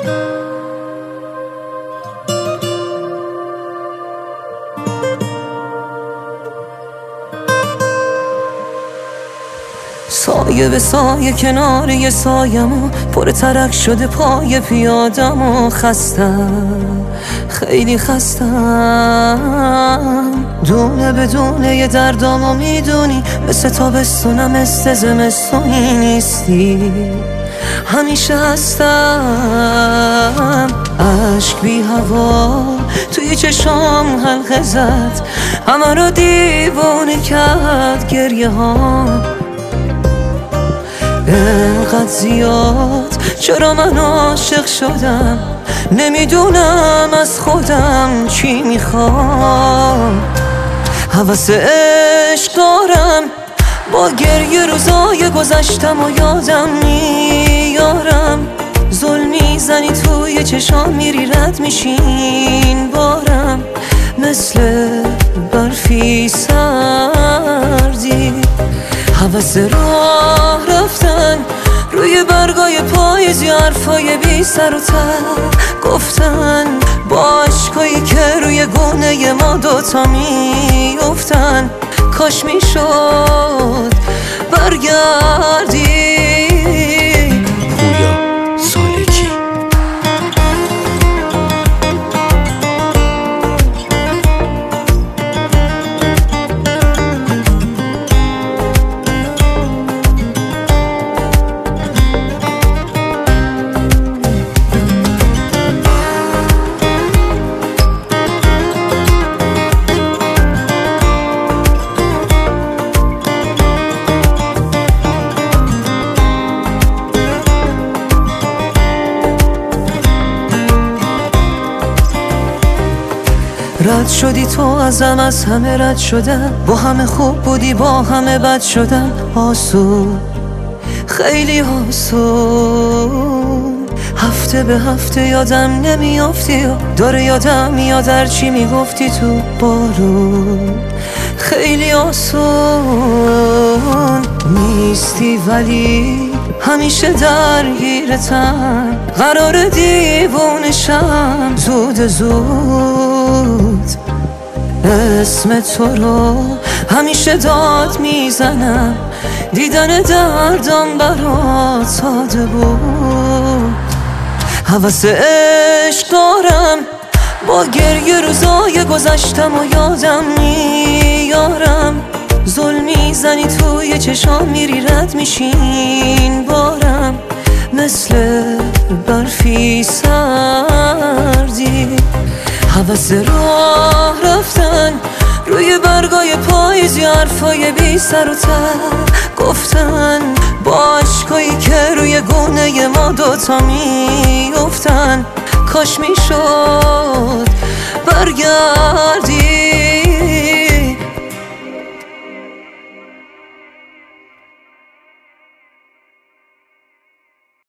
سایه به سایه کنار یه سایمو پر ترک شده پای پیادمو خستم، خیلی خستم. دونه به دونه یه دردامو میدونی، مثل تابستونم مثل زمستونی نیستی، همیشه هستم. عشق بی هوا توی چشام حلقه زد، همه رو دیوونه کرد گریه ها. اینقدر زیاد چرا من عاشق شدم، نمیدونم از خودم چی میخوام. هوس عشق دارم، با گریه روزای گذشتم و یادم میارم. زل میزنی توی چشام، میری رد میشین بارم، مثل برفی سردی. هوس راه رفتن روی برگای پاییزی، حرفای بی سر و ته گفتن، با عشقایی که روی گونه ما دوتا میافتن. کاش میشد برگردی. رد شدی تو ازم، از همه رد شدم، با همه خوب بودی با همه بد شدم. آسون، خیلی آسون. هفته به هفته یادم نمیافتی، داره یادم میاد هرچی میگفتی تو بارون. خیلی آسون نیستی ولی همیشه درگیرتم، قرار دیوونشم زود زود. اسم تو رو همیشه داد میزنم، دیدن دردم برات ساده بود. هوس عشق دارم، با گریه روزای گذشتم و یادم میارم. زل میزنی توی چشام، میری رد میشین بارم، مثل برفی سردی. هوس راه رفتن روی برگای پاییزی، حرفای بی سر و ته گفتن، با عشقایی که روی گونه ما دوتا میافتن. کاش میشد برگردی.